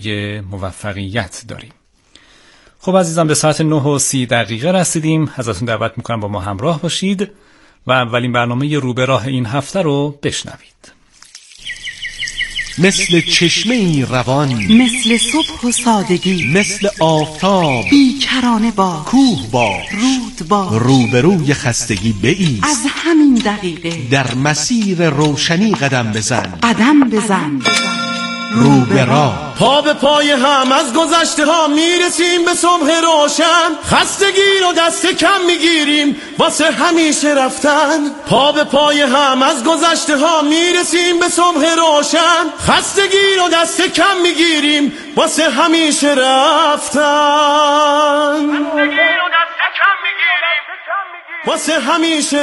موفقیت داریم. خب عزیزان، به ساعت 9:30 رسیدیم. ازتون دعوت میکنم با ما همراه باشید و اولین برنامه رو به راه این هفته رو بشنوید. مثل چشمه‌ای روان، مثل صبح و سادگی، مثل آفتاب بیکرانه با کوه با رود با روبروی خستگی بایست. از همین دقیقه در مسیر روشنی قدم بزن، قدم بزن رو به راه. پا به پای هم از گذشته ها میرسیم به صبح روشن، خستگی رو دست کم میگیریم واسه همیشه رفتن. پا به پای هم از گذشته ها میرسیم به صبح روشن، خستگی رو دست کم میگیریم واسه همیشه رفتن. واسه همیشه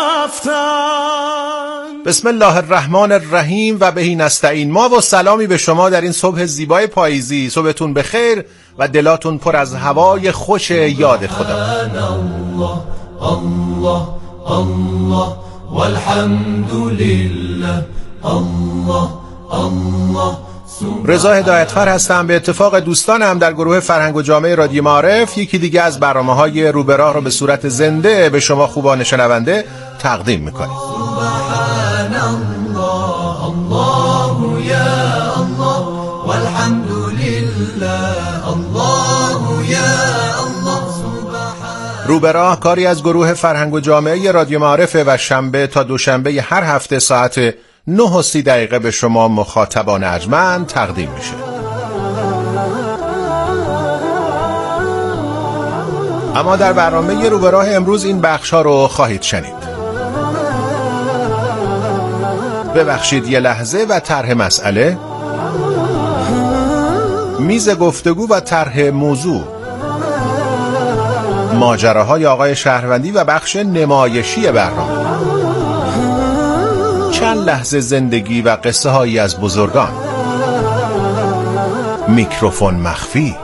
رفتن. بسم الله الرحمن الرحیم و بهی نستعین. ما و سلامی به شما در این صبح زیبای پاییزی. صبحتون بخیر و دلاتون پر از هوای خوش یاد خدا. الله الله الله والحمد لله الله الله. رضا هدایتفر هستم. به اتفاق دوستانم در گروه فرهنگ و جامعه رادیو معارف یکی دیگه از برنامه‌های رو به راه رو به صورت زنده به شما خوبان شنونده تقدیم می‌کنیم. سبحان الله الله یا الله والحمد لله الله یا الله. رو به راه کاری از گروه فرهنگ و جامعه رادیو معارف و شنبه تا دوشنبه هر هفته ساعت 9:30 به شما مخاطبان ارجمند تقدیم میشه. اما در برنامه رو به راه امروز این بخش‌ها رو خواهید شنید. ببخشید یه لحظه و طرح مسئله، میز گفتگو و طرح موضوع، ماجراهای آقای شهروندی و بخش نمایشی برنامه، چند لحظه زندگی و قصه هایی از بزرگان، میکروفون مخفی،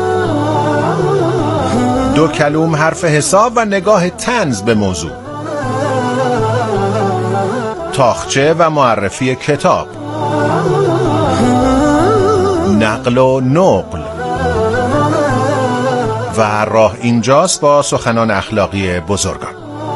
دو کلوم حرف حساب و نگاه طنز به موضوع، تاخچه و معرفی کتاب، نقل و نقل و راه اینجاست با سخنان اخلاقی بزرگان.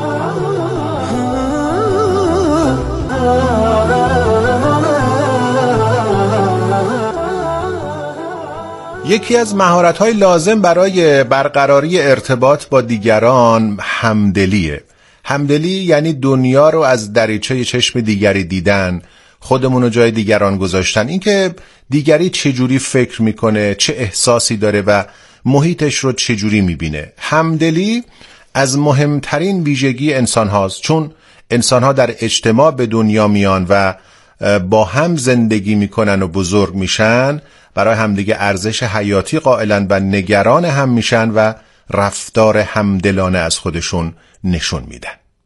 یکی از مهارت‌های لازم برای برقراری ارتباط با دیگران همدلیه. همدلی یعنی دنیا رو از دریچه چشم دیگری دیدن، خودمون رو جای دیگران گذاشتن، اینکه دیگری چجوری فکر میکنه، چه احساسی داره و محیطش رو چجوری میبینه. همدلی از مهمترین ویژگی انسان هاست، چون انسان ها در اجتماع به دنیا میان و با هم زندگی میکنن و بزرگ میشن، برای همدیگه ارزش حیاتی قائلن و نگران هم میشن و رفتار همدلانه از خودشون نشون میدن.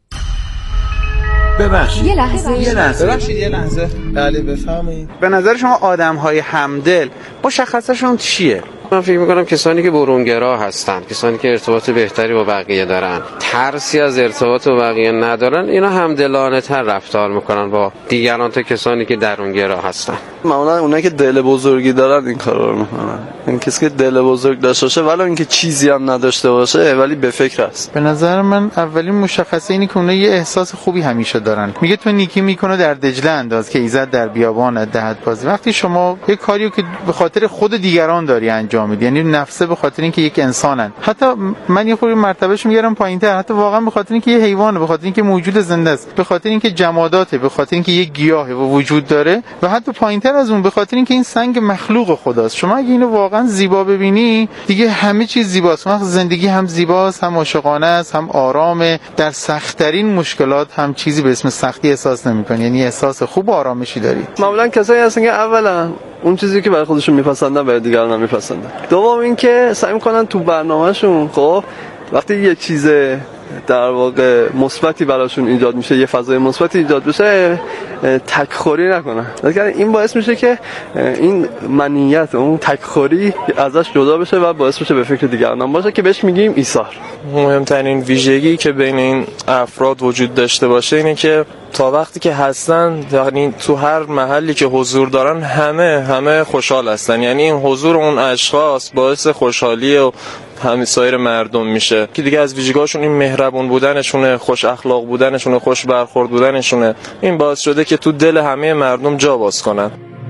ببخشید یه لحظه بله بفهمید. به نظر شما آدم‌های همدل مشخصشون چیه؟ من فکر میکنم کسانی که برونگرا هستن، کسانی که ارتباط بهتری با بقیه دارن، ترسی از ارتباط با بقیه ندارن، اینا همدلانه تر رفتار میکنن با دیگران تا کسانی که درونگرا هستن. معمولا اونایی که دل بزرگی دارن این کارا رو میکنن. این کسی که دل بزرگ داشته باشه ولی اینکه چیزی هم نداشته باشه ولی به فکر است. به نظر من اولین مشخصه اینه که اونها یه احساس خوبی همیشه دارن. میگه تو نیکی میکنه در دجله انداز که ایزد در بیابان دهد بازی. وقتی شما یه کاریو که به خاطر خود دیگران داری انجام میدی، یعنی نفسه به خاطر اینکه یک انسانن، حتی من یه خورده مرتبهش میگیرم پایین‌تر، حتی واقعا به خاطر اینکه یه حیوانه، به خاطر اینکه موجود زنده است، به خاطر اینکه جماداته، به خاطر اینکه یه گیاهه و وجود داره، و حتی پایین‌تر از اون به خاطر اینکه این سنگ مخلوق خداست. شما اگه اینو واقعا زیبا ببینی دیگه همه چیز زیباست. وقت زندگی هم زیباست، هم عاشقانه است، هم آرامه. در سخت‌ترین مشکلات هم چیزی به اسم سختی احساس نمی‌کنی، یعنی احساس خوب و آرامشی داری. معمولا کسایی هستن که اولا اون چیزی که برای خودشون میپسندن برای دیگران هم میپسندن. دوم اینکه سعی میکنن تو برنامه‌شون خب وقتی یه چیز در واقع مثبتی براشون ایجاد میشه، یه فضای مثبتی ایجاد بشه، تکخوری نکنن. این باعث میشه که این منیت، اون تکخوری ازش جدا بشه و باعث بشه به فکر دیگران باشه که بهش میگیم ایثار. مهمترین ویژگی که بین این افراد وجود داشته باشه اینه که تا وقتی که هستن، یعنی تو هر محلی که حضور دارن همه خوشحال هستن. یعنی این حضور اون اشخاص باعث خوشحالی و همه سایر مردم میشه که دیگه از ویژگی‌هاشون این مهربون بودنشونه، خوش اخلاق بودنشونه، خوش برخورد بودنشونه. این باعث شده که تو دل همه مردم جا باز کنن.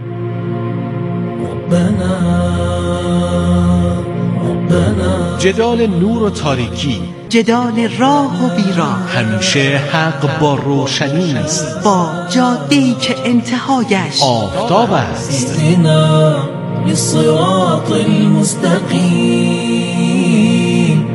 جدال نور و تاریکی، جدال راه و بیراه، همیشه حق با روشنی است، با جاده‌ای که انتهایش آفتاب است. للصراط المستقیم.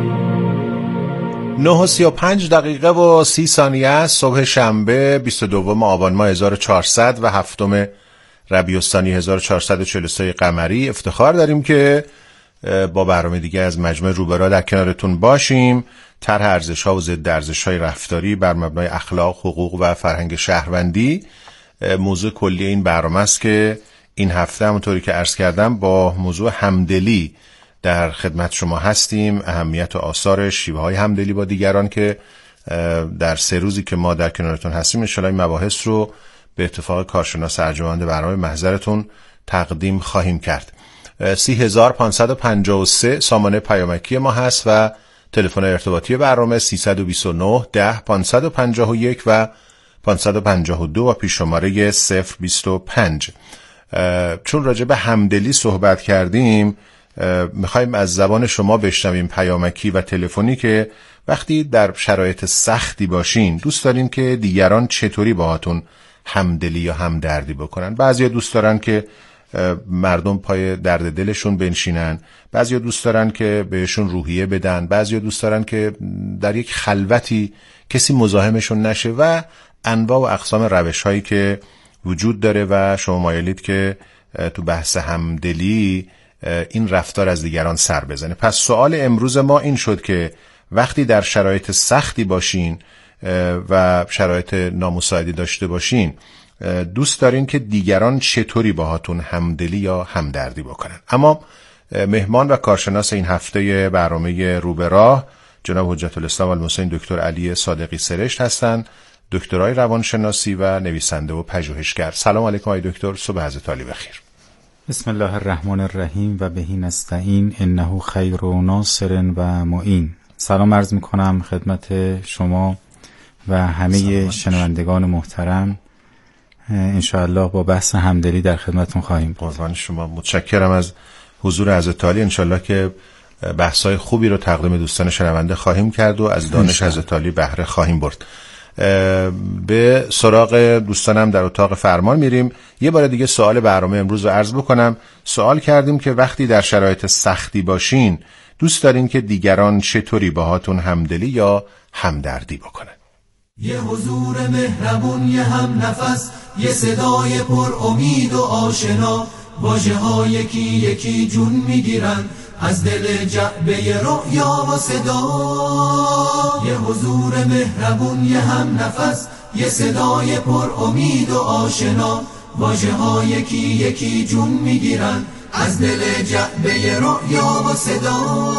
9:35 و 30 ثانیه است. صبح شنبه 22 آبان ماه 1400 و 7 ربیع الثانی 1443 قمری افتخار داریم که با برنامه دیگه از مجموعه روبرا در کنارتون باشیم. طرح ارزش‌ها و ضد ارزش‌های رفتاری بر مبنای اخلاق، حقوق و فرهنگ شهروندی موضوع کلی این برنامه است که این هفته همونطوری که عرض کردم با موضوع همدلی در خدمت شما هستیم. اهمیت و آثارش، شیوه‌های همدلی با دیگران که در 3 روزی که ما در کنارتون هستیم انشالله این مباحث رو به اتفاق کارشناس ارجمند برنامه محضرتون تقدیم خواهیم کرد. 30553 سامانه پیامکی ما هست و تلفن ارتباطی برنامه 329 10 551 و 552 و پیش شماره 025. چون راجع به همدلی صحبت کردیم میخوایم از زبان شما بشنویم پیامکی و تلفنی که وقتی در شرایط سختی باشین دوست دارین که دیگران چطوری باهاتون همدلی یا همدردی بکنن. بعضیا دوست دارن که مردم پای درد دلشون بنشینن، بعضیا دوست دارن که بهشون روحیه بدن، بعضیا دوست دارن که در یک خلوتی کسی مزاحمشون نشه و انواع و اقسام روش‌هایی که وجود داره و شما مایلید که تو بحث همدلی این رفتار از دیگران سر بزنه. پس سوال امروز ما این شد که وقتی در شرایط سختی باشین و شرایط نامساعدی داشته باشین دوست دارین که دیگران چطوری باهاتون همدلی یا همدردی بکنن. اما مهمان و کارشناس این هفته برنامه رو به راه جناب حجت الاسلام المسلمین دکتر علی صادقی سرشت هستند، دکترای روانشناسی و نویسنده و پژوهشگر. سلام علیکم آقای دکتر، صبح حضرت عالی بخیر. بسم الله الرحمن الرحیم و بهی نستعین انه خیر و ناصر و معین. سلام عرض میکنم خدمت شما و همه شنوندگان محترم. انشاءالله با بحث همدلی در خدمتون خواهیم بود. قربان شما، متشکرم از حضور حضرت عالی. انشاءالله که بحث‌های خوبی رو تقدیم دوستان شنونده خواهیم کرد و از دانش حضرت عالی بهره خواهیم برد. به سراغ دوستانم در اتاق فرمان میریم. یه بار دیگه سوال برنامه امروز رو عرض بکنم. سوال کردیم که وقتی در شرایط سختی باشین دوست دارین که دیگران چطوری باهاتون همدلی یا همدردی بکنن. یه حضور مهربون، یه هم نفس، یه صدای پر امید و آشنا، واژه ها یکی یکی جون میگیرن از دل جعبه رؤیا و صدا. یه حضور مهربون، یه هم نفس، یه صدای پر امید و آشنا، واژه ها یکی یکی جون میگیرن از دل جعبه رؤیا و صدا.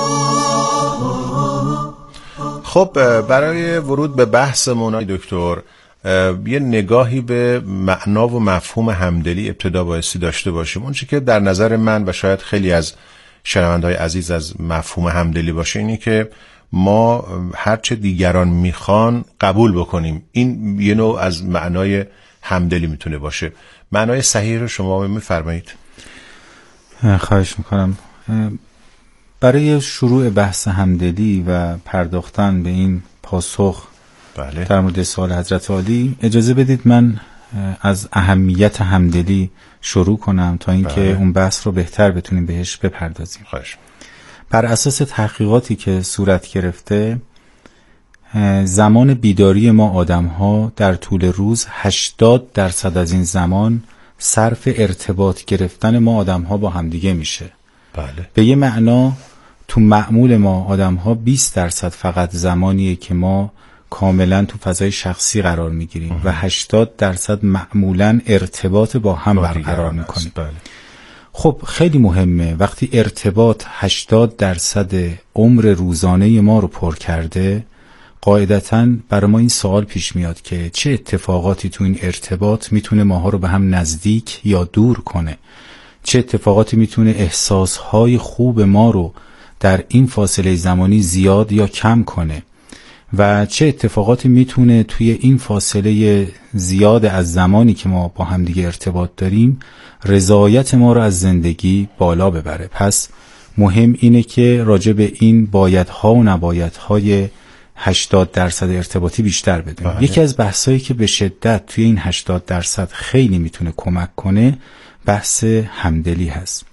خب برای ورود به بحثمون دکتر یه نگاهی به معنا و مفهوم همدلی ابتدا بایستی داشته باشیم. اون چی که در نظر من و شاید خیلی از شنونده‌های عزیز از مفهوم همدلی باشه اینی که ما هرچه دیگران میخوان قبول بکنیم. این یه نوع از معنای همدلی میتونه باشه. معنای صحیح رو شما میفرمایید؟ خواهش میکنم. برای شروع بحث همدلی و پرداختن به این پاسخ در مورد سوال حضرت عالی اجازه بدید من از اهمیت همدلی شروع کنم تا اینکه اون بحث رو بهتر بتونیم بهش بپردازیم. خواهش. بر اساس تحقیقاتی که صورت گرفته زمان بیداری ما آدم‌ها در طول روز 80% از این زمان صرف ارتباط گرفتن ما آدم‌ها با همدیگه میشه. بله. به یه معنا تو معمول ما آدم‌ها 20% فقط زمانیه که ما کاملا تو فضای شخصی قرار میگیریم و 80% معمولا ارتباط با هم برقرار میکنیم. بله. خب خیلی مهمه وقتی ارتباط 80% عمر روزانه ما رو پر کرده، قاعدتاً برای ما این سوال پیش میاد که چه اتفاقاتی تو این ارتباط میتونه ماها رو به هم نزدیک یا دور کنه، چه اتفاقاتی میتونه احساسهای خوب ما رو در این فاصله زمانی زیاد یا کم کنه و چه اتفاقاتی میتونه توی این فاصله زیاد از زمانی که ما با هم دیگه ارتباط داریم رضایت ما رو از زندگی بالا ببره. پس مهم اینه که راجع به این بایدها و نبایدهای 80% ارتباطی بیشتر بدونیم. یکی از بحثایی که به شدت توی این 80% خیلی میتونه کمک کنه بحث همدلی هست.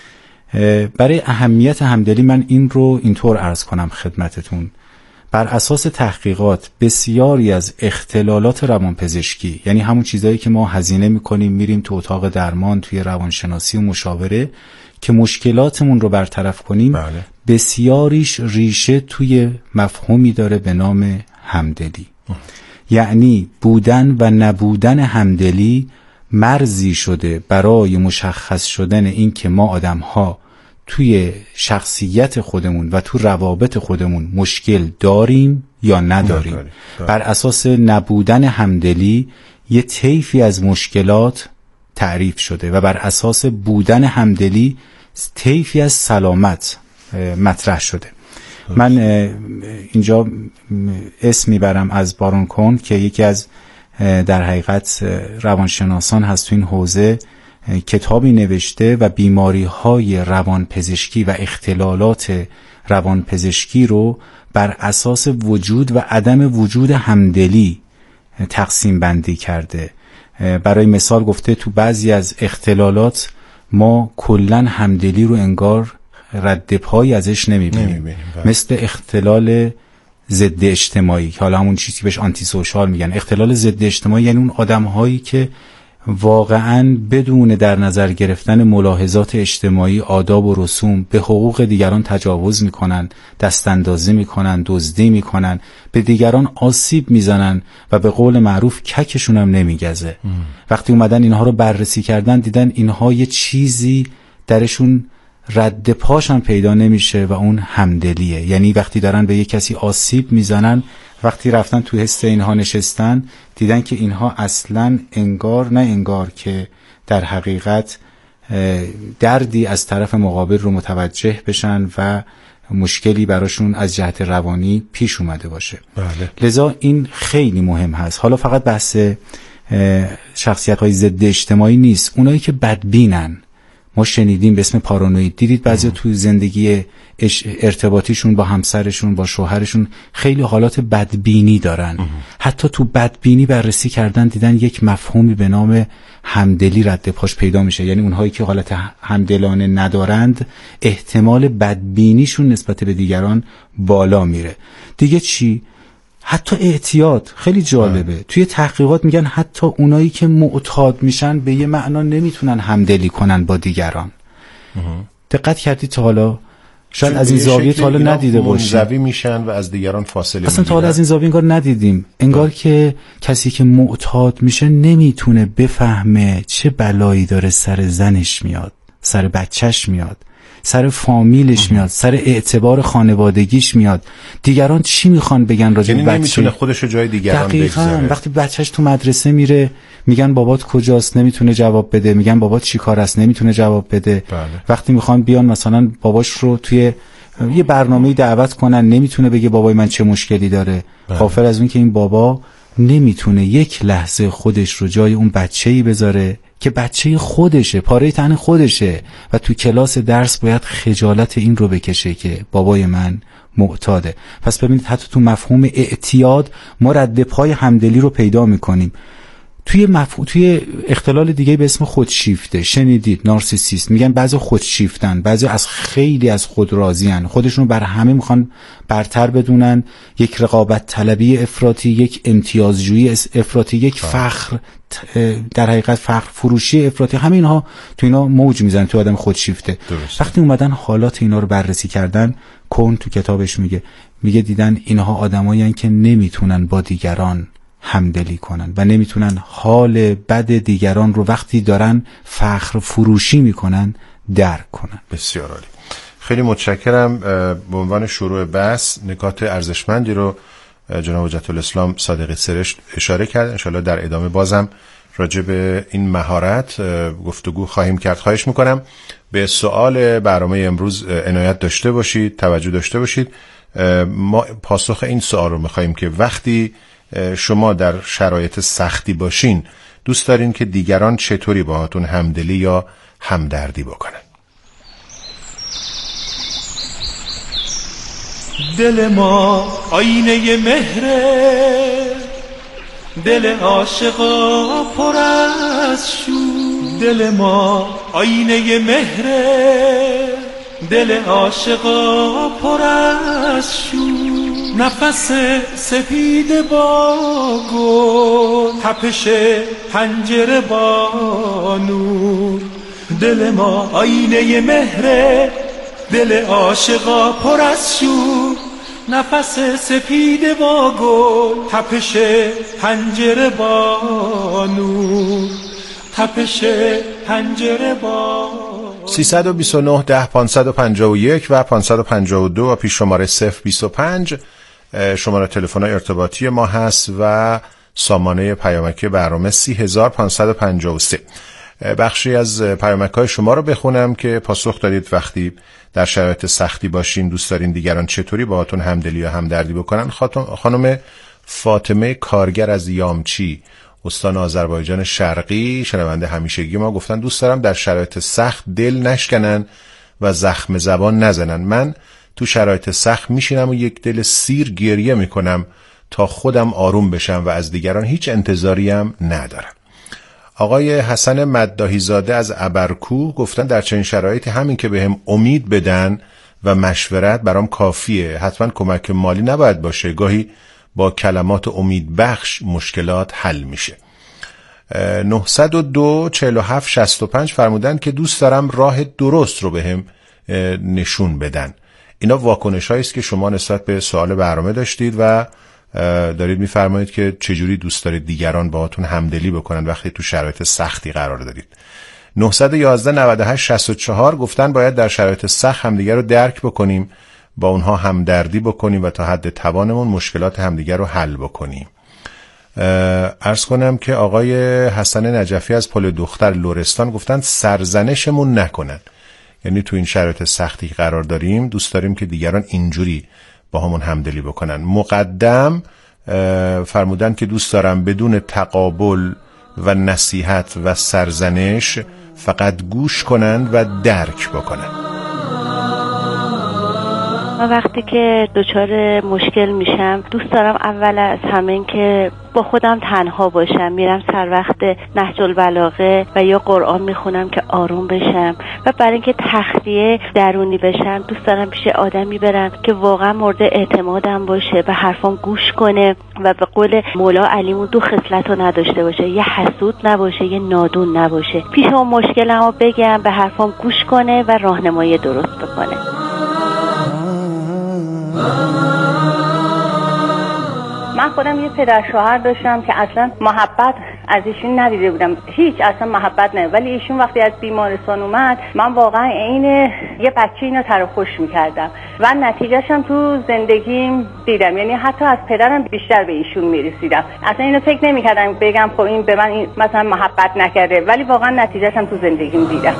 برای اهمیت همدلی من این رو اینطور عرض کنم خدمتتون. بر اساس تحقیقات بسیاری از اختلالات روانپزشکی، یعنی همون چیزایی که ما هزینه میکنیم میریم تو اتاق درمان توی روانشناسی و مشاوره که مشکلاتمون رو برطرف کنیم، بسیاریش ریشه توی مفهومی داره به نام همدلی. یعنی بودن و نبودن همدلی مرزی شده برای مشخص شدن این که ما آدم‌ها توی شخصیت خودمون و تو روابط خودمون مشکل داریم یا نداریم. بر اساس نبودن همدلی یه طیفی از مشکلات تعریف شده و بر اساس بودن همدلی طیفی از سلامت مطرح شده. من اینجا اسم میبرم از بارون کون که یکی از در حقیقت روانشناسان هست تو این حوزه، کتابی نوشته و بیماری‌های روانپزشکی و اختلالات روانپزشکی رو بر اساس وجود و عدم وجود همدلی تقسیم بندی کرده. برای مثال گفته تو بعضی از اختلالات ما کلاً همدلی رو انگار رد پایی ازش نمیبینیم. مثل اختلال ضد اجتماعی که حالا همون چیزی که بهش آنتی سوشال میگن. اختلال ضد اجتماعی یعنی اون آدم‌هایی که واقعاً بدون در نظر گرفتن ملاحظات اجتماعی، آداب و رسوم به حقوق دیگران تجاوز میکنن، دستاندازی میکنن، دزدی میکنن، به دیگران آسیب میزنن و به قول معروف ککشون هم نمیگزه. وقتی اومدن اینها رو بررسی کردن دیدن اینها یه چیزی درشون رد پاشم پیدا نمیشه و اون همدلیه. یعنی وقتی دارن به یک کسی آسیب میزنن، وقتی رفتن تو حس اینها نشستن دیدن که اینها اصلا انگار که در حقیقت دردی از طرف مقابل رو متوجه بشن و مشکلی براشون از جهت روانی پیش اومده باشه. لذا این خیلی مهم هست. حالا فقط بحث شخصیت‌های ضد اجتماعی نیست، اونایی که بدبینن ما شنیدیم به اسم پارانوید، دیدید بعضی تو زندگی ارتباطیشون با همسرشون با شوهرشون خیلی حالات بدبینی دارن. حتی تو بدبینی بررسی کردن دیدن یک مفهومی به نام همدلی رد پاش پیدا میشه. یعنی اونهایی که حالت همدلانه ندارند احتمال بدبینیشون نسبت به دیگران بالا میره. دیگه چی؟ حتی اعتیاد خیلی جالبه. توی تحقیقات میگن حتی اونایی که معتاد میشن به یه معنا نمیتونن همدلی کنن با دیگران. دقت کردید تا حالا؟ شاید از این زاویه تا حالا ندیده باشیم. منزوی میشن و از دیگران فاصله میگیرن. اصلا تا حالا از این زاویه انگار ندیدیم. انگار که کسی که معتاد میشه نمیتونه بفهمه چه بلایی داره سر زنش میاد، سر بچهش میاد، سر فامیلش میاد، سر اعتبار خانوادگیش میاد. دیگران چی میخوان بگن راجع به بچه؟ نمیتونه خودشو جای دیگران بگذاره. وقتی بچهش تو مدرسه میره میگن بابات کجاست، نمیتونه جواب بده. میگن بابات چی کار است، نمیتونه جواب بده. وقتی میخوان بیان مثلا باباش رو توی یه برنامه‌ای دعوت کنن نمیتونه بگه بابای من چه مشکلی داره. غافل از اون که این بابا نمیتونه یک لحظه خودش رو جای اون بچه‌ای بذاره که بچه خودشه، پاره تن خودشه و تو کلاس درس باید خجالت این رو بکشه که بابای من معتاده. پس ببینید حتی تو مفهوم اعتیاد ما رد پای همدلی رو پیدا میکنیم. توی اختلال دیگه به اسم خودشیفته شنیدید، نارسیسیست. میگن بعضی خودشیفتن، بعضی از خیلی از خود راضیان، خودشون بر همه میخوان برتر بدونن، یک رقابت طلبی افراطی، یک امتیازجویی افراطی، یک فخر، در حقیقت فخر فروشی افراطی، همه اینها تو اینا موج میزنن تو آدم خودشیفته. وقتی اومدن حالات اینا رو بررسی کردن، کون تو کتابش میگه دیدن اینها آدمایین که نمیتونن با دیگران همدلی کنن و نمیتونن حال بد دیگران رو وقتی دارن فخر فروشی میکنن درک کنن. بسیار عالی. خیلی متشکرم. به عنوان شروع بحث نکات ارزشمندی رو جناب حجت الاسلام صادقی سرشت اشاره کرد. انشالله در ادامه بازم راجع به این مهارت گفتگو خواهیم کرد. خواهش میکنم به سوال برنامه امروز عنایت داشته باشید، توجه داشته باشید. ما پاسخ این سوال رو میخواییم که وقتی شما در شرایط سختی باشین دوست دارین که دیگران چطوری باهاتون همدلی یا همدردی بکنن؟ دل ما آینه مهره، دل عاشقا پر از شور. دل ما آینه مهره، دل عاشقا پر از شور. نفس سپید با گل، تپش پنجره با نور. دل ما آینه مهره، دل عاشقا پر از شور. نفس سپید با گل، تپش پنجره با نور. تپش پنجره با 329 10 551 و 552 و پیش شماره 025 شماره تلفن ارتباطی ما هست و سامانه پیامکی برنامه 30553. بخشی از پیامک‌های شما رو بخونم که پاسخ دادید وقتی در شرایط سختی باشین دوست دارین دیگران چطوری باهاتون همدلی یا همدردی بکنن. خانم فاطمه کارگر از یامچی، استان آذربایجان شرقی، شنونده همیشگی ما، گفتن دوست دارم در شرایط سخت دل نشکنن و زخم زبان نزنن. من تو شرایط سخت میشینم و یک دل سیر گریه میکنم تا خودم آروم بشم و از دیگران هیچ انتظاریم ندارم. آقای حسن مداحی زاده از ابرکو گفتن در چنین شرایطی همین که بهم امید بدن و مشورت برام کافیه. حتما کمک مالی نباید باشه، گاهی با کلمات امید بخش مشکلات حل میشه. 902 47 65 فرمودن که دوست دارم راه درست رو بهم نشون بدن. اینا واکنش هایی است که شما نسبت به سوال برنامه داشتید و دارید میفرمایید که چجوری دوست دارید دیگران باهاتون همدلی بکنن وقتی تو شرایط سختی قرار دارید. 911 98 64 گفتن باید در شرایط سخت همدیگر رو درک بکنیم، با اونها همدردی بکنیم و تا حد توانمون مشکلات همدیگر رو حل بکنیم. عرض کنم که آقای حسن نجفی از پل دختر لرستان گفتن سرزنشمون نکنن، یعنی تو این شرایط سختی قرار داریم دوست داریم که دیگران اینجوری با همون همدلی بکنن. مقدم فرمودن که دوست دارم بدون تقابل و نصیحت و سرزنش فقط گوش کنن و درک بکنن. وقتی که دچار مشکل میشم دوست دارم اول از همه این که با خودم تنها باشم، میرم سر وقت نهج البلاغه و یا قرآن میخونم که آروم بشم و برای اینکه تخلیه درونی بشم دوست دارم پیش آدمی برم که واقعا مورد اعتمادم باشه، به حرفام گوش کنه و به قول مولا علیمون 2 خصلت رو نداشته باشه، یه حسود نباشه یه نادون نباشه. پیش اون مشکلمو بگم، به حرفام گوش کنه و راهنمایی درست بکنه. من خودم یه پدر شوهر داشتم که اصلا محبت از ایشون ندیده بودم، هیچ اصلا محبت نه، ولی ایشون وقتی از بیمارستان اومد من واقعا عین یه بچه اینو تر خوش میکردم و نتیجهشم تو زندگیم دیدم، یعنی حتی از پدرم بیشتر به ایشون میرسیدم. اصلا اینو فکر نمیکردم بگم خب این به من این مثلا محبت نکرده، ولی واقعا نتیجهشم تو زندگیم دیدم.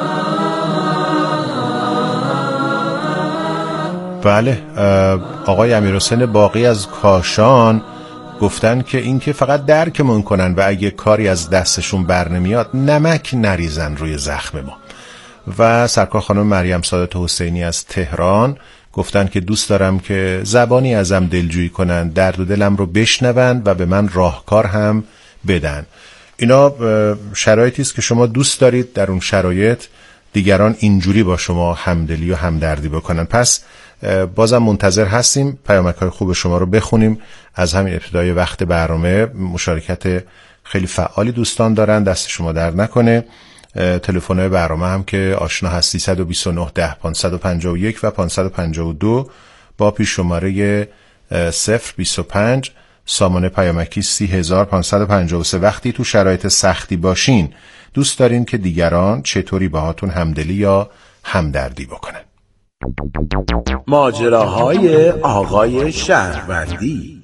بله، آقای امیرحسین باقی از کاشان گفتن که این که فقط درکمون کنن و اگه کاری از دستشون بر نمیاد نمک نریزن روی زخم ما. و سرکار خانم مریم سعادت حسینی از تهران گفتن که دوست دارم که زبانی ازم دلجویی کنن، درد و دلم رو بشنون و به من راهکار هم بدن. اینا شرایطی است که شما دوست دارید در اون شرایط دیگران اینجوری با شما همدلی و همدردی بکنن. پس بازم منتظر هستیم پیامک‌های خوب شما رو بخونیم. از همین ابتدای وقت برنامه مشارکت خیلی فعالی دوستان دارن، دست شما در نکنه. تلفن‌های برنامه هم که آشنا هست 329 10 551 و 552 با پیش شماره 025 سامانه پیامکی 30553. وقتی تو شرایط سختی باشین دوست دارین که دیگران چطوری باهاتون همدلی یا همدردی بکنن. ماجراهای آقای شهروندی.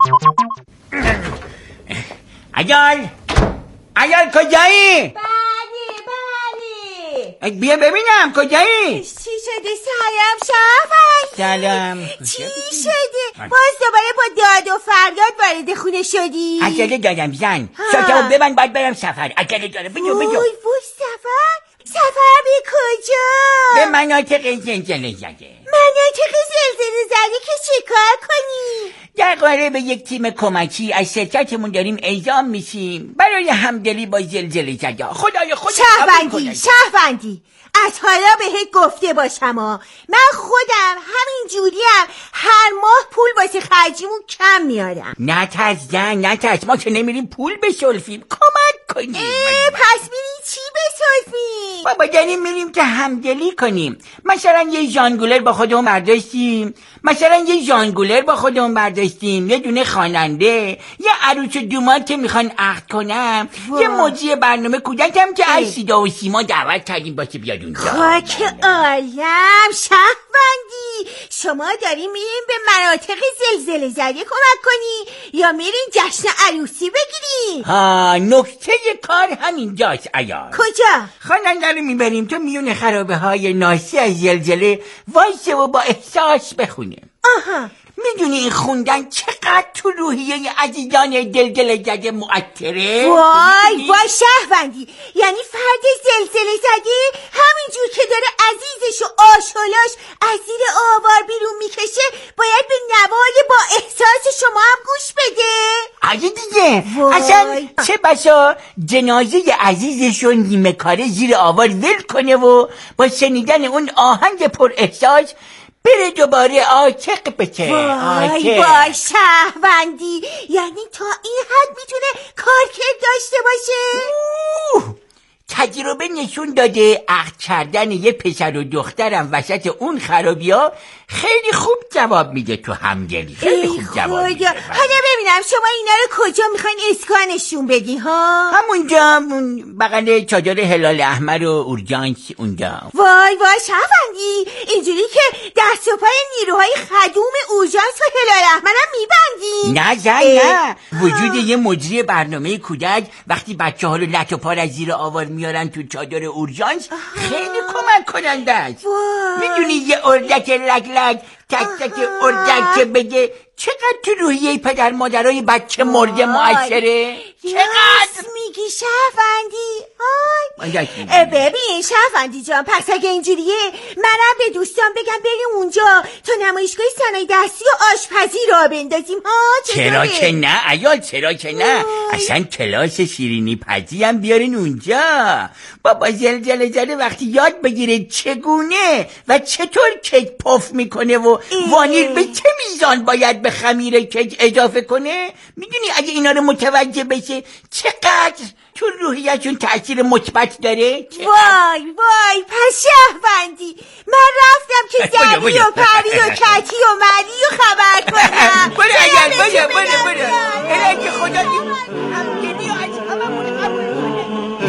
عیال کجایی؟ بله بیا ببینم کجایی؟ چی شده سلام شهروند؟ سلام. چی شده؟ باز دوباره با داد و فریاد وارد خونه شدی؟ عجله دارم زن. شاتمو ببند باید برم سفر. عجله دارم. بجو. وای سفر به کجا؟ به مناطق زلزله زده. مناطق زلزله زده که چیکار کنی؟ در قالب یک تیم کمکی از شرکتمون داریم اعزام میشیم برای همدلی با زلزله زده. خدایا شهروندی از حالا بهت گفته باشم من خودم همین جوریم هر ماه پول واسه خرجیمون کم میارم. نترس ما که نمیریم پول بسلفیم. کمک کنیم. پس میری چی بسلفیم؟ بابا داریم میریم که همدلی کنیم. مثلا یه ژانگولر با خودمون برداشتیم یه دونه خواننده، یه عروس و دوماد که میخوان عقد کنم، یه مجری برنامه کودکم که از صدا و سیما دعوت کردیم باشه بیاد اونجا. خاک عالم شهروندی، شما داریم میرین به مناطق زلزله زده کمک کنی یا میرین جشن عروسی بگیرین؟ نکته کار همینجاست عیال. کجا؟ خواننده رو میبریم تو میون خرابه های ناشی از زلزله وایسه و با احساس بخونه. میدونی این خوندن چقدر تو روحیه عزیزان دلدل زده مؤثره؟ وای شهروندی، یعنی فرد زلزله زده همینجور که داره عزیزش و آشولاش از زیر آوار بیرون میکشه باید به نوای با احساس شما هم گوش بده؟ اگه دیگه اصلا چه بسا جنازه عزیزش رو نیمه کاره زیر آوار ول کنه و با شنیدن اون آهنگ پر احساس بره دوباره عاشق بشه. وای شهروندی، یعنی تا این حد میتونه کارکرد داشته باشه؟ تجربه نشون داده عقد کردن یه پسر و دخترم وسط اون خرابیا خیلی خوب جواب میده تو همدلی. خیلی خوب جواب میده. حالا ببینم شما اینا رو کجا میخواین اسکانشون بدی ها؟ همونجا بغل چادر هلال احمر و اورژانس اونجا. وای شهروندی، اینجوری که دست و پای نیروهای خدوم اورژانس و هلال احمر هم میبندی؟ نه وجود یه مجری برنامه کودک وقتی بچه ها رو لط و پار از زیر آوار میارن تو چادر اورژانس خیلی کمک کننده است. میدونی یه اردک لک تک تک اردک که بگه چقدر تو روحیه پدر مادرای بچه مرده مؤثره؟ چقدر میگی شهروندی؟ ببین شهروندی جان، پس اگه اینجوریه منم به دوستان بگم بریم اونجا تو نمایشگاه صنایع دستی و آشپزی را بندازیم چرا که نه عیال، چرا که نه. اصلا کلاس شیرینی پزی هم بیارین اونجا. بابا زلزله زده وقتی یاد بگیره چگونه و چطور کیک پف میکنه و وانیل به چه میزان باید به خمیر کیک اضافه کنه، میدونی اگه اینا رو متوجه بشه چقدر تو روحیه‌شون تأثیر مثبت داره؟ وای پس شهروندی من رفتم که زری و پری و کتی و مری و خبر کنم. برو الهی خدا همدلی و از هممون قبول کنه.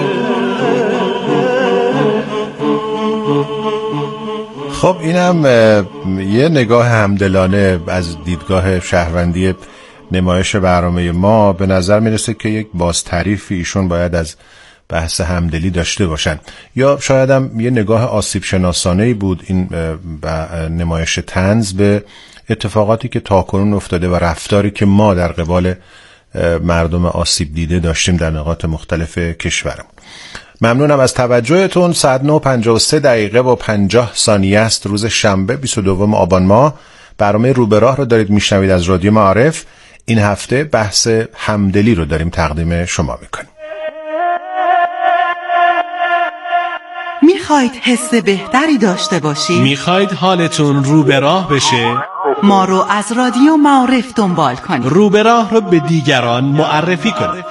خب اینم یه نگاه همدلانه از دیدگاه شهروندی نمایش برنامه ما. به نظر میرسه که یک بازتعریفی ایشون باید از بحث همدلی داشته باشن، یا شاید هم یه نگاه آسیب شناسانه‌ای بود این نمایش طنز به اتفاقاتی که تاکنون افتاده و رفتاری که ما در قبال مردم آسیب دیده داشتیم در نقاط مختلف کشورمون. ممنونم از توجهتون. 9:53 و 50 ثانیه است. روز شنبه 22 آبان ماه. برنامه رو به راه رو دارید میشنوید از رادیو معارف. این هفته بحث همدلی رو داریم تقدیم شما میکنیم. میخواید حس بهتری داشته باشید؟ میخواید حالتون رو به راه بشه؟ ما رو از رادیو معارف دنبال کنید. رو به راه رو به دیگران معرفی کنید.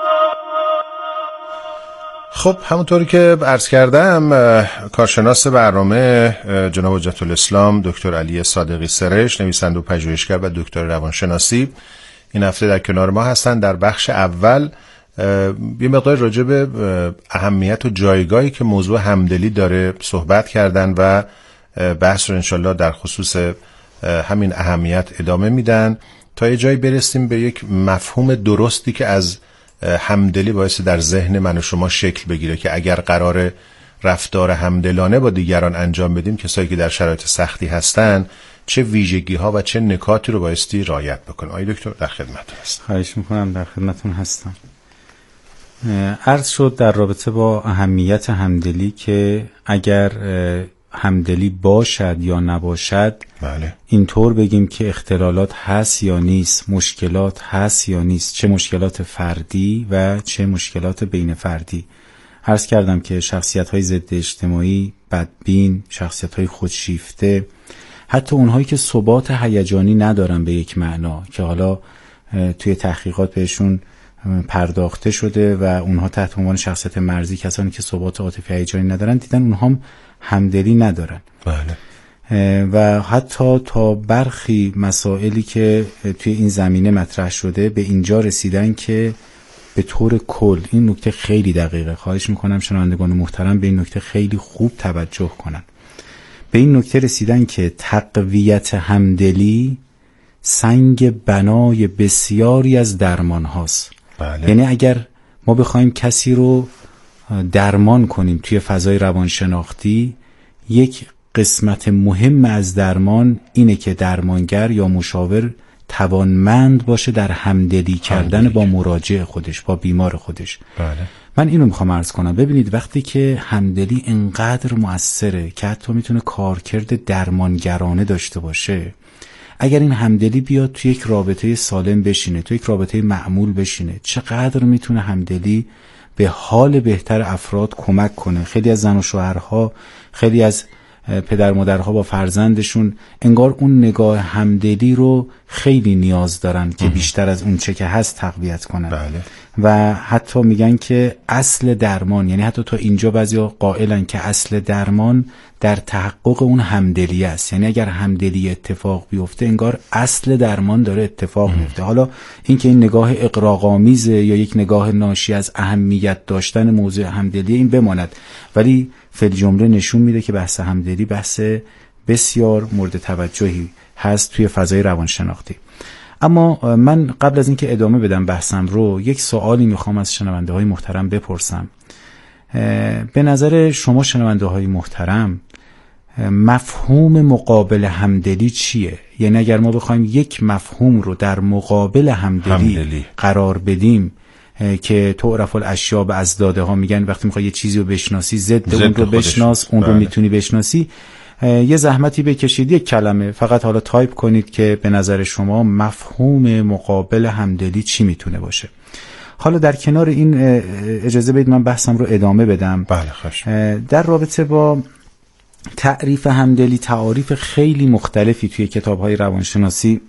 خب همونطوری که عرض کردم کارشناس برنامه جناب حجت الاسلام دکتر علی صادقی سرش، نویسنده و پژوهشگر و دکتر روانشناسی، این هفته در کنار ما هستند. در بخش اول یه مقدار راجع به اهمیت و جایگاهی که موضوع همدلی داره صحبت کردن و بحث رو انشالله در خصوص همین اهمیت ادامه میدن تا یه جایی برسیم به یک مفهوم درستی که از همدلی باعث در ذهن من و شما شکل بگیره که اگر قرار رفتار همدلانه با دیگران انجام بدیم، کسایی که در شرایط سختی هستن چه ویژگی ها و چه نکاتی رو بایستی رعایت بکنیم. آقای دکتر در خدمتتون هستم. خواهش میکنم، در خدمتتون هستم. عرض شد در رابطه با اهمیت همدلی که اگر همدلی باشد یا نباشد، بله، اینطور بگیم که اختلالات هست یا نیست، مشکلات هست یا نیست، چه مشکلات فردی و چه مشکلات بین فردی. عرض کردم که شخصیت‌های ضد اجتماعی، بدبین، شخصیت‌های خودشیفته، حتی اونهایی که ثبات هیجانی ندارن به یک معنا که حالا توی تحقیقات بهشون پرداخته شده و اونها تحت عنوان شخصیت مرزی، کسانی که ثبات عاطفی هیجانی ندارن، دیدن اونها هم همدلی ندارن. بله. و حتی تا برخی مسائلی که توی این زمینه مطرح شده به اینجا رسیدن که به طور کل، این نکته خیلی دقیقه، خواهش میکنم شنوندگان محترم به این نکته خیلی خوب توجه کنن، به این نکته رسیدن که تقویت همدلی سنگ بنای بسیاری از درمان هاست. بله. یعنی اگر ما بخوایم کسی رو درمان کنیم توی فضای روانشناختی، یک قسمت مهم از درمان اینه که درمانگر یا مشاور توانمند باشه در همدلی کردن با مراجع خودش، با بیمار خودش. بله. من اینو میخوام عرض کنم. ببینید وقتی که همدلی انقدر مؤثره که حتی میتونه کارکرد درمانگرانه داشته باشه، اگر این همدلی بیاد توی یک رابطه سالم بشینه، توی یک رابطه معمول بشینه، چقدر میتونه همدلی به حال بهتر افراد کمک کنه. خیلی از زن و شوهرها، خیلی از پدر مادرها با فرزندشون انگار اون نگاه همدلی رو خیلی نیاز دارن که بیشتر از اون چه که هست تقویت کنن. بله. و حتی میگن که اصل درمان، یعنی حتی تا اینجا بعضیا قائلن که اصل درمان در تحقق اون همدلی است. یعنی اگر همدلی اتفاق بیفته انگار اصل درمان داره اتفاق میفته. حالا این که این نگاه اغراق‌آمیزه یا یک نگاه ناشی از اهمیت داشتن موضوع همدلی این بماند، ولی فی جمله نشون میده که بحث همدلی بحث بسیار مورد توجهی هست توی فضای روانشناختی. اما من قبل از اینکه ادامه بدم بحثم رو، یک سوالی میخوام از شنونده های محترم بپرسم. به نظر شما شنونده های محترم مفهوم مقابل همدلی چیه؟ یعنی اگر ما بخوایم یک مفهوم رو در مقابل همدلی قرار بدیم که تعرف الاشیاء باضدادها، میگن وقتی میخوای یه چیزی رو بشناسی ضد اون رو بشناس، اون رو میتونی بشناسی. یه زحمتی بکشید، یک کلمه فقط حالا تایپ کنید که به نظر شما مفهوم مقابل همدلی چی میتونه باشه. حالا در کنار این اجازه بدید من بحثم رو ادامه بدم. بله خوش. در رابطه با تعریف همدلی تعاریف خیلی مختلفی توی کتاب‌های روانشناسی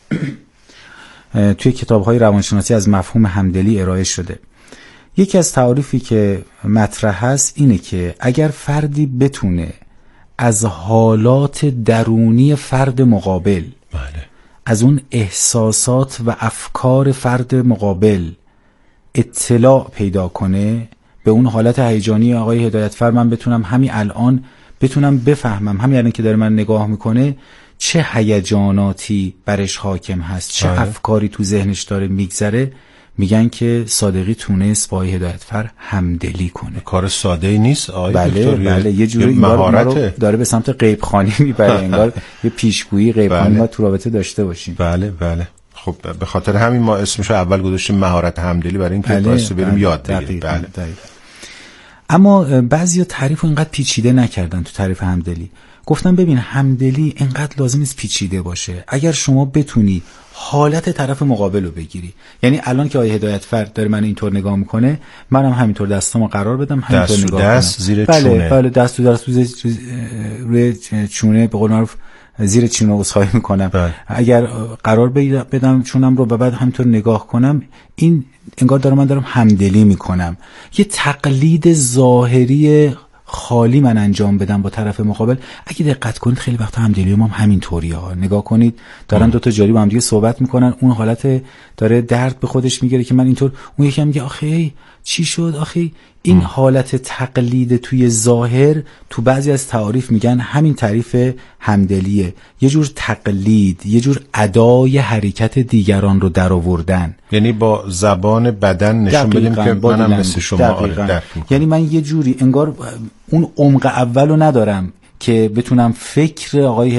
از مفهوم همدلی ارائه شده. یکی از تعاریفی که مطرح هست اینه که اگر فردی بتونه از حالات درونی فرد مقابل، بله، از اون احساسات و افکار فرد مقابل اطلاع پیدا کنه، به اون حالت هیجانی آقای هدایتفر من بتونم همین الان بتونم بفهمم، همین الان که داره من نگاه میکنه چه هیجاناتی برش حاکم هست، چه افکاری تو ذهنش داره میگذره، میگن که صادقی تونست با هدایتفر همدلی کنه. کار ساده ای نیست آقای دکتر. بله یه جوری مهارت داره به سمت غیبخوانی میبره، انگار یه پیشگویی غیبخوانی ما تو رابطه داشته باشیم. بله بله. خب به خاطر همین ما اسمشو اول گذاشتیم مهارت همدلی، برای اینکه واسه بریم یاد بگیریم. بله. اما بعضیا تعریفو اینقدر پیچیده نکردن تو تعریف همدلی. گفتم ببین همدلی اینقدر لازم نیست پیچیده باشه. اگر شما بتونی حالت طرف مقابل رو بگیری، یعنی الان که آیه هدایتفر داره من اینطور نگاه میکنه، منم همینطور دستامو قرار بدم همینطور نگاه کنم. دست زیر چونه. بله دست تو دست روی چونه، به قول معروف زیر چونه عذرخواهی میکنم. اگر قرار بدم چونم رو و بعد همینطور نگاه کنم، این انگار دارم همدلی میکنم. یه تقلید ظاهری خالی من انجام بدم با طرف مقابل. اگه دقت کنید خیلی وقتا همدلی ما همین طوریه ها. نگاه کنید دارن دو تا جاری با هم دیگه صحبت میکنن، اون حالت داره درد به خودش میگیره که من اینطور، اون یکی میگه آخه چی شد، آخه این حالت تقلید توی ظاهر تو بعضی از تعاریف میگن همین تعریف همدلیه، یه جور تقلید، یه جور ادای حرکت دیگران رو در آوردن، یعنی با زبان بدن نشون بدیم که منم مثل شما. یعنی من یه جوری انگار اون عمق اولو ندارم که بتونم فکر آقای